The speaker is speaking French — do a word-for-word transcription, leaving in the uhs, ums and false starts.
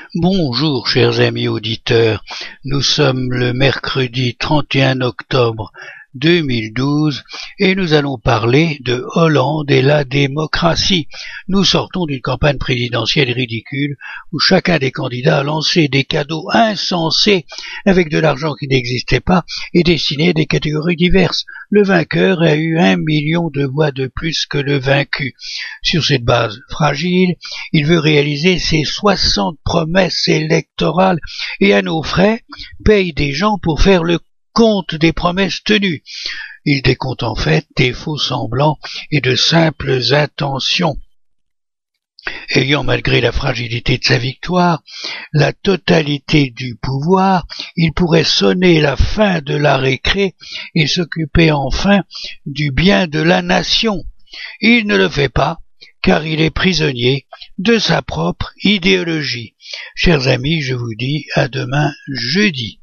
Bonjour chers amis auditeurs, nous sommes le mercredi trente et un octobre deux mille douze et nous allons parler de Hollande et la démocratie. Nous sortons d'une campagne présidentielle ridicule où chacun des candidats a lancé des cadeaux insensés avec de l'argent qui n'existait pas et destiné à des catégories diverses. Le vainqueur a eu un million de voix de plus que le vaincu. Sur cette base fragile, il veut réaliser ses soixante promesses électorales et à nos frais paye des gens pour faire le compte des promesses tenues. Il décompte en fait des faux semblants et de simples intentions. Ayant, malgré la fragilité de sa victoire, la totalité du pouvoir, il pourrait sonner la fin de la récré et s'occuper enfin du bien de la nation. Il ne le fait pas, car il est prisonnier de sa propre idéologie. Chers amis, je vous dis à demain jeudi.